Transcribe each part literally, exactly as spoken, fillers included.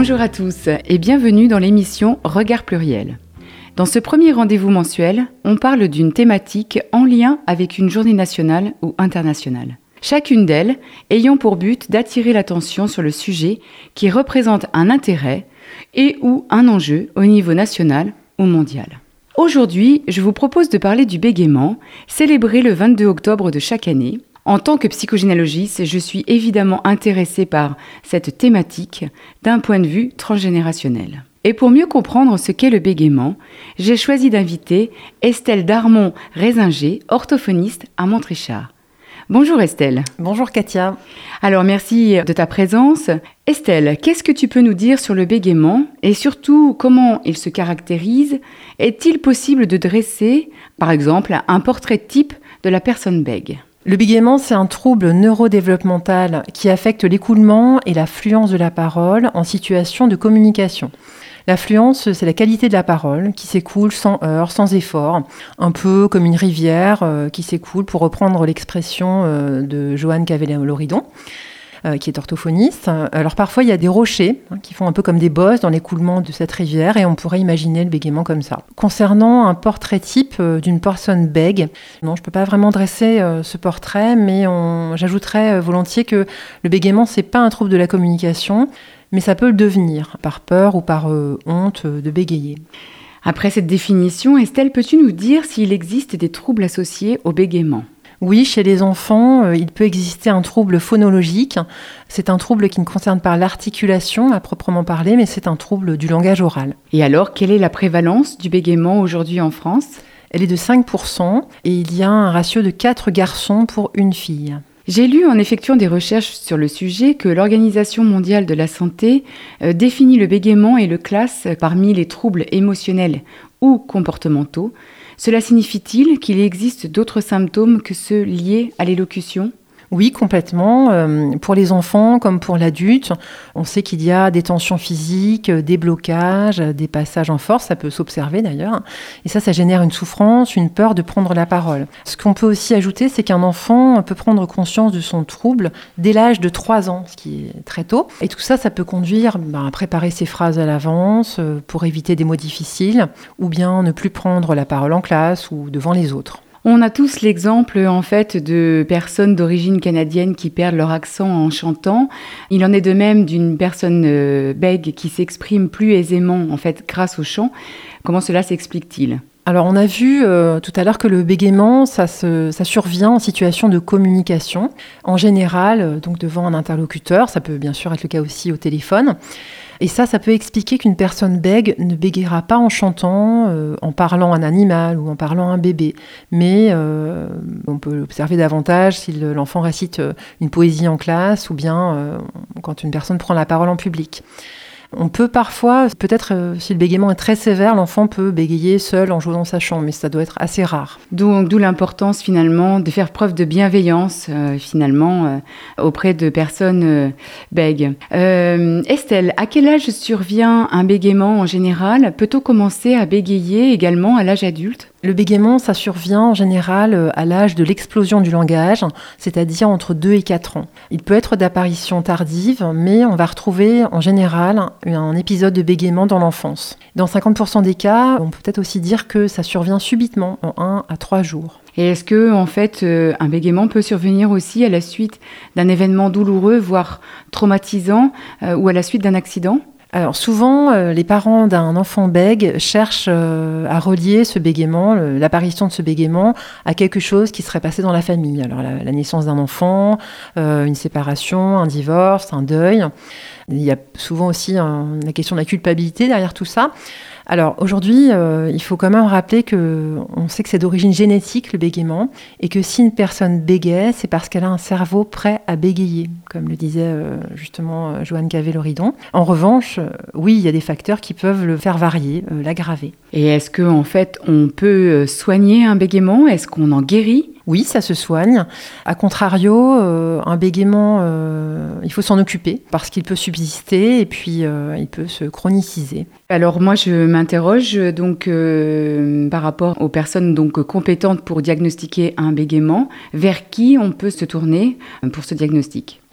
Bonjour à tous et bienvenue dans l'émission Regard Pluriel. Dans ce premier rendez-vous mensuel, on parle d'une thématique en lien avec une journée nationale ou internationale. Chacune d'elles ayant pour but d'attirer l'attention sur le sujet qui représente un intérêt et ou un enjeu au niveau national ou mondial. Aujourd'hui, je vous propose de parler du bégaiement, célébré le vingt-deux octobre de chaque année. En tant que psychogénéalogiste, je suis évidemment intéressée par cette thématique d'un point de vue transgénérationnel. Et pour mieux comprendre ce qu'est le bégaiement, j'ai choisi d'inviter Estelle Darmon-Résinger, orthophoniste à Montrichard. Bonjour Estelle. Bonjour Katia. Alors merci de ta présence. Estelle, qu'est-ce que tu peux nous dire sur le bégaiement et surtout comment il se caractérise? Est-il possible de dresser, par exemple, un portrait type de la personne bègue? Le bégaiement, c'est un trouble neurodéveloppemental qui affecte l'écoulement et la fluence de la parole en situation de communication. La fluence, c'est la qualité de la parole qui s'écoule sans heurts, sans effort, un peu comme une rivière euh, qui s'écoule, pour reprendre l'expression euh, de Joanne Cavé-Loridon, euh, qui est orthophoniste. Alors parfois, il y a des rochers hein, qui font un peu comme des bosses dans l'écoulement de cette rivière et on pourrait imaginer le bégaiement comme ça. Concernant un portrait type euh, d'une personne bègue, non, je ne peux pas vraiment dresser euh, ce portrait, mais on, j'ajouterais euh, volontiers que le bégaiement, ce n'est pas un trouble de la communication, mais ça peut le devenir, par peur ou par euh, honte euh, de bégayer. Après cette définition, Estelle, peux-tu nous dire s'il existe des troubles associés au bégaiement ? Oui, chez les enfants, euh, il peut exister un trouble phonologique. C'est un trouble qui ne concerne pas l'articulation à proprement parler, mais c'est un trouble du langage oral. Et alors, quelle est la prévalence du bégaiement aujourd'hui en France ? Elle est de cinq pour cent et il y a un ratio de quatre garçons pour une fille. J'ai lu en effectuant des recherches sur le sujet que l'Organisation mondiale de la santé euh, définit le bégaiement et le classe parmi les troubles émotionnels ou comportementaux. Cela signifie-t-il qu'il existe d'autres symptômes que ceux liés à l'élocution ? Oui, complètement. Euh, pour les enfants comme pour l'adulte, on sait qu'il y a des tensions physiques, des blocages, des passages en force, ça peut s'observer d'ailleurs. Et ça, ça génère une souffrance, une peur de prendre la parole. Ce qu'on peut aussi ajouter, c'est qu'un enfant peut prendre conscience de son trouble dès l'âge de trois ans, ce qui est très tôt. Et tout ça, ça peut conduire ben, à préparer ses phrases à l'avance euh, pour éviter des mots difficiles, ou bien ne plus prendre la parole en classe ou devant les autres. On a tous l'exemple en fait de personnes d'origine canadienne qui perdent leur accent en chantant. Il en est de même d'une personne euh, bègue qui s'exprime plus aisément en fait grâce au chant. Comment cela s'explique-t-il ? Alors on a vu euh, tout à l'heure que le bégaiement, ça, se, ça survient en situation de communication. En général, euh, donc devant un interlocuteur, ça peut bien sûr être le cas aussi au téléphone. Et ça, ça peut expliquer qu'une personne bègue ne bégaiera pas en chantant, euh, en parlant à un animal ou en parlant à un bébé. Mais euh, on peut l'observer davantage si l'enfant récite une poésie en classe ou bien euh, quand une personne prend la parole en public. On peut parfois, peut-être euh, si le bégaiement est très sévère, l'enfant peut bégayer seul en jouant dans sa chambre, mais ça doit être assez rare. Donc, d'où l'importance finalement de faire preuve de bienveillance euh, finalement euh, auprès de personnes euh, bègues. Euh, Estelle, à quel âge survient un bégaiement en général ? Peut-on commencer à bégayer également à l'âge adulte ? Le bégaiement, ça survient en général à l'âge de l'explosion du langage, c'est-à-dire entre deux et quatre ans. Il peut être d'apparition tardive, mais on va retrouver en général un épisode de bégaiement dans l'enfance. Dans cinquante pour cent des cas, on peut peut-être aussi dire que ça survient subitement, en un à trois jours. Et est-ce que, en fait, euh, un bégaiement peut survenir aussi à la suite d'un événement douloureux, voire traumatisant, euh, ou à la suite d'un accident ? Alors souvent, euh, les parents d'un enfant bègue cherchent euh, à relier ce bégaiement, le, l'apparition de ce bégaiement, à quelque chose qui serait passé dans la famille. Alors la, la naissance d'un enfant, euh, une séparation, un divorce, un deuil. Il y a souvent aussi un, la question de la culpabilité derrière tout ça. Alors aujourd'hui, euh, il faut quand même rappeler qu'on sait que c'est d'origine génétique le bégaiement et que si une personne bégaie, c'est parce qu'elle a un cerveau prêt à bégayer, comme le disait euh, justement euh, Joanne Cavé-Loridon. En revanche, euh, oui, il y a des facteurs qui peuvent le faire varier, euh, l'aggraver. Et est-ce qu'en fait, on peut soigner un bégaiement ? Est-ce qu'on en guérit ? Oui, ça se soigne. A contrario, euh, un bégaiement, euh, il faut s'en occuper parce qu'il peut subsister et puis euh, il peut se chroniciser. Alors moi, je m'interroge donc euh, par rapport aux personnes donc compétentes pour diagnostiquer un bégaiement. Vers qui on peut se tourner pour ce diagnostic ?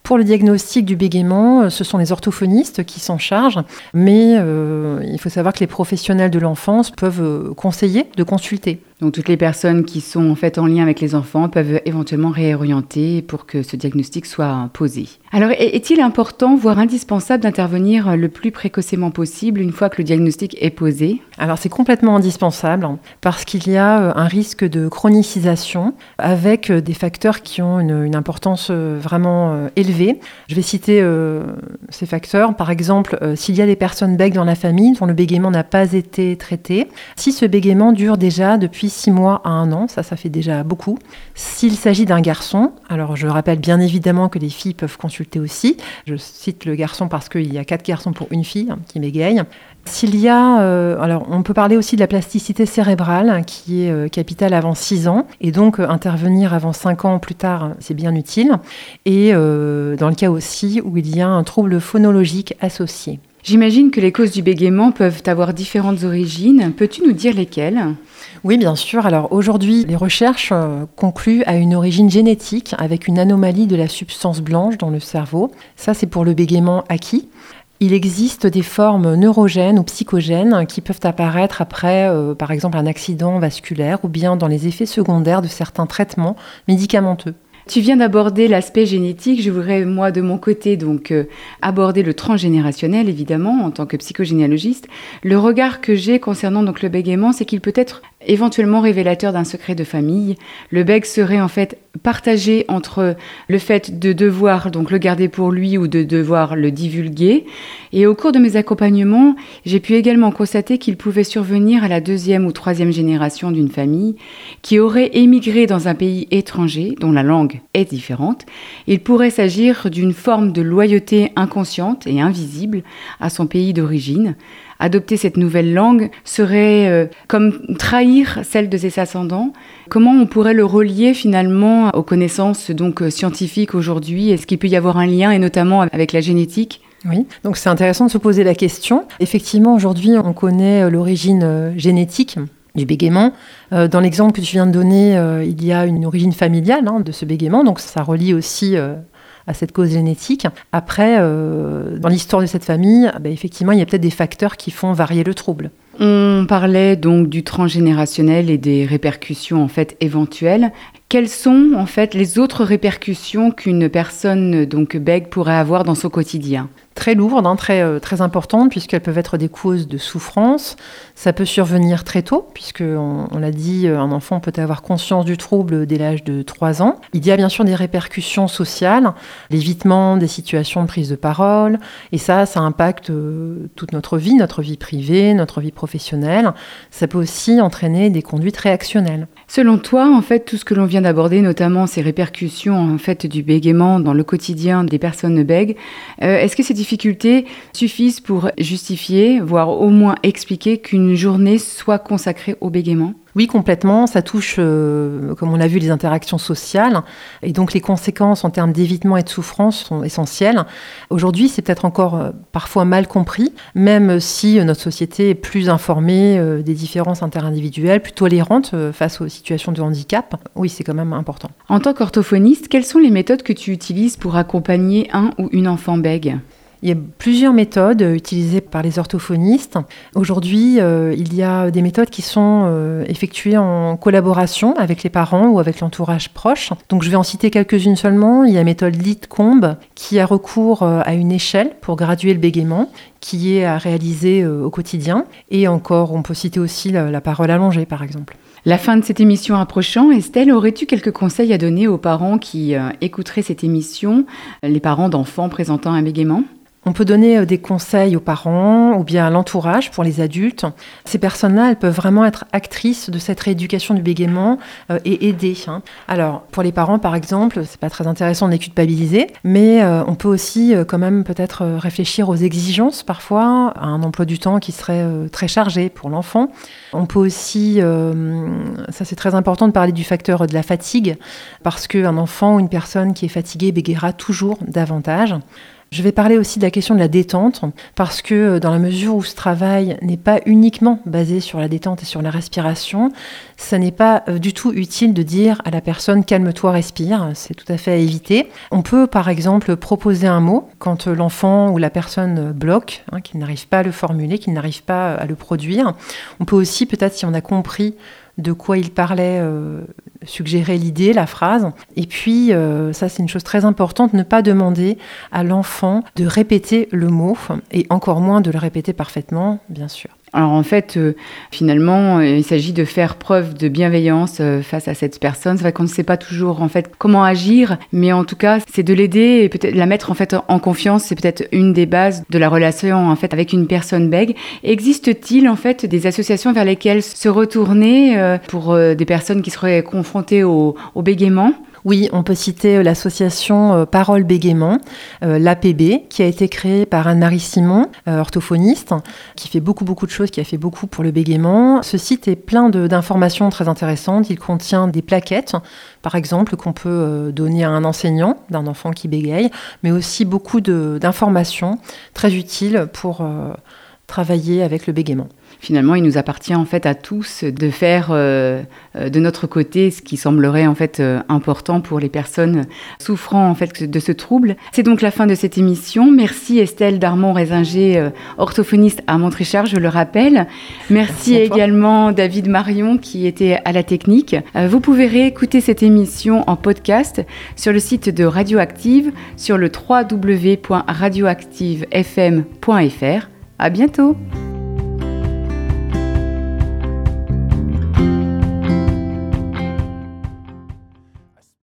Pour le diagnostic du bégaiement, ce sont les orthophonistes qui s'en chargent, mais euh, il faut savoir que les professionnels de l'enfance peuvent conseiller de consulter. Donc toutes les personnes qui sont en fait en lien avec les enfants peuvent éventuellement réorienter pour que ce diagnostic soit posé. Alors est-il important, voire indispensable, d'intervenir le plus précocement possible une fois que le diagnostic est posé ? Alors c'est complètement indispensable parce qu'il y a un risque de chronicisation avec des facteurs qui ont une, une importance vraiment élevée. Je vais citer euh, ces facteurs. Par exemple, euh, s'il y a des personnes bègues dans la famille dont le bégaiement n'a pas été traité, si ce bégaiement dure déjà depuis six mois à un an, ça, ça fait déjà beaucoup. S'il s'agit d'un garçon, alors je rappelle bien évidemment que les filles peuvent consulter aussi. Je cite le garçon parce qu'il y a quatre garçons pour une fille hein, qui bégaye. S'il y a, euh, alors on peut parler aussi de la plasticité cérébrale hein, qui est euh, capitale avant six ans et donc euh, intervenir avant cinq ans plus tard, c'est bien utile. Et euh, dans le cas aussi où il y a un trouble phonologique associé. J'imagine que les causes du bégaiement peuvent avoir différentes origines. Peux-tu nous dire lesquelles ? Oui, bien sûr. Alors aujourd'hui, les recherches euh, concluent à une origine génétique avec une anomalie de la substance blanche dans le cerveau. Ça, c'est pour le bégaiement acquis. Il existe des formes neurogènes ou psychogènes qui peuvent apparaître après, euh, par exemple, un accident vasculaire ou bien dans les effets secondaires de certains traitements médicamenteux. Tu viens d'aborder l'aspect génétique. Je voudrais, moi, de mon côté, donc, euh, aborder le transgénérationnel, évidemment, en tant que psychogénéalogiste. Le regard que j'ai concernant donc, le bégaiement, c'est qu'il peut être éventuellement révélateur d'un secret de famille. Le bègue serait en fait partagé entre le fait de devoir donc le garder pour lui ou de devoir le divulguer. Et au cours de mes accompagnements, j'ai pu également constater qu'il pouvait survenir à la deuxième ou troisième génération d'une famille qui aurait émigré dans un pays étranger dont la langue est différente. Il pourrait s'agir d'une forme de loyauté inconsciente et invisible à son pays d'origine. Adopter cette nouvelle langue serait euh, comme trahir celle de ses ascendants. Comment on pourrait le relier finalement aux connaissances donc, scientifiques aujourd'hui ? Est-ce qu'il peut y avoir un lien, et notamment avec la génétique ? Oui, donc c'est intéressant de se poser la question. Effectivement, aujourd'hui, on connaît l'origine euh, génétique du bégaiement. Euh, dans l'exemple que tu viens de donner, euh, il y a une origine familiale hein, de ce bégaiement, donc ça relie aussi euh, à cette cause génétique. Après, euh, dans l'histoire de cette famille, bah, effectivement, il y a peut-être des facteurs qui font varier le trouble. On parlait donc du transgénérationnel et des répercussions en fait éventuelles. Quelles sont en fait les autres répercussions qu'une personne donc bègue pourrait avoir dans son quotidien ? Très lourdes, hein, très, euh, très importantes, puisqu'elles peuvent être des causes de souffrance. Ça peut survenir très tôt, puisque on, on l'a dit, un enfant peut avoir conscience du trouble dès l'âge de trois ans. Il y a bien sûr des répercussions sociales, l'évitement des situations de prise de parole, et ça, ça impacte euh, toute notre vie, notre vie privée, notre vie professionnelle. Ça peut aussi entraîner des conduites réactionnelles. Selon toi, en fait, tout ce que l'on vient d'aborder, notamment ces répercussions en fait du bégaiement dans le quotidien des personnes bègues, euh, est-ce que ces difficultés suffisent pour justifier, voire au moins expliquer qu'une journée soit consacrée au bégaiement ? Oui, complètement. Ça touche, euh, comme on l'a vu, les interactions sociales. Et donc, les conséquences en termes d'évitement et de souffrance sont essentielles. Aujourd'hui, c'est peut-être encore euh, parfois mal compris, même si euh, notre société est plus informée euh, des différences interindividuelles, plus tolérante euh, face aux situations de handicap. Oui, c'est quand même important. En tant qu'orthophoniste, quelles sont les méthodes que tu utilises pour accompagner un ou une enfant bègue ? Il y a plusieurs méthodes utilisées par les orthophonistes. Aujourd'hui, euh, il y a des méthodes qui sont euh, effectuées en collaboration avec les parents ou avec l'entourage proche. Donc, je vais en citer quelques-unes seulement. Il y a la méthode Lidcombe qui a recours euh, à une échelle pour graduer le bégaiement, qui est à réaliser euh, au quotidien. Et encore, on peut citer aussi la, la parole allongée, par exemple. La fin de cette émission approchant, Estelle, aurais-tu quelques conseils à donner aux parents qui euh, écouteraient cette émission, les parents d'enfants présentant un bégaiement ? On peut donner des conseils aux parents ou bien à l'entourage pour les adultes. Ces personnes-là, elles peuvent vraiment être actrices de cette rééducation du bégaiement euh, et aider. Hein. Alors, pour les parents, par exemple, c'est pas très intéressant de les culpabiliser, mais euh, on peut aussi euh, quand même peut-être euh, réfléchir aux exigences parfois, à un emploi du temps qui serait euh, très chargé pour l'enfant. On peut aussi, euh, ça c'est très important de parler du facteur de la fatigue, parce qu'un enfant ou une personne qui est fatiguée bégaiera toujours davantage. Je vais parler aussi de la question de la détente, parce que dans la mesure où ce travail n'est pas uniquement basé sur la détente et sur la respiration, ça n'est pas du tout utile de dire à la personne « calme-toi, respire », c'est tout à fait à éviter. On peut par exemple proposer un mot quand l'enfant ou la personne bloque, hein, qu'il n'arrive pas à le formuler, qu'il n'arrive pas à le produire. On peut aussi, peut-être si on a compris de quoi il parlait, euh, suggérer l'idée, la phrase. Et puis, euh, ça c'est une chose très importante, ne pas demander à l'enfant de répéter le mot, et encore moins de le répéter parfaitement, bien sûr. Alors en fait, euh, finalement, euh, il s'agit de faire preuve de bienveillance euh, face à cette personne. C'est vrai qu'on ne sait pas toujours en fait comment agir, mais en tout cas, c'est de l'aider et peut-être la mettre en fait en confiance. C'est peut-être une des bases de la relation en fait avec une personne bègue. Existe-t-il en fait des associations vers lesquelles se retourner euh, pour euh, des personnes qui seraient confrontées au, au bégaiement ? Oui, on peut citer l'association euh, Parole Bégaiement, euh, l'A P B, qui a été créée par Anne-Marie Simon, euh, orthophoniste, qui fait beaucoup, beaucoup de choses, qui a fait beaucoup pour le bégaiement. Ce site est plein de, d'informations très intéressantes. Il contient des plaquettes, par exemple, qu'on peut euh, donner à un enseignant d'un enfant qui bégaye, mais aussi beaucoup de, d'informations très utiles pour euh, travailler avec le bégaiement. Finalement, il nous appartient en fait à tous de faire euh, de notre côté ce qui semblerait en fait euh, important pour les personnes souffrant en fait de ce trouble. C'est donc la fin de cette émission. Merci Estelle Darmon-Résinger, euh, orthophoniste à Montrichard, je le rappelle. Merci, Merci également David Marion qui était à la technique. Euh, vous pouvez réécouter cette émission en podcast sur le site de Radioactive sur le w w w point radioactive f m point f r. À bientôt.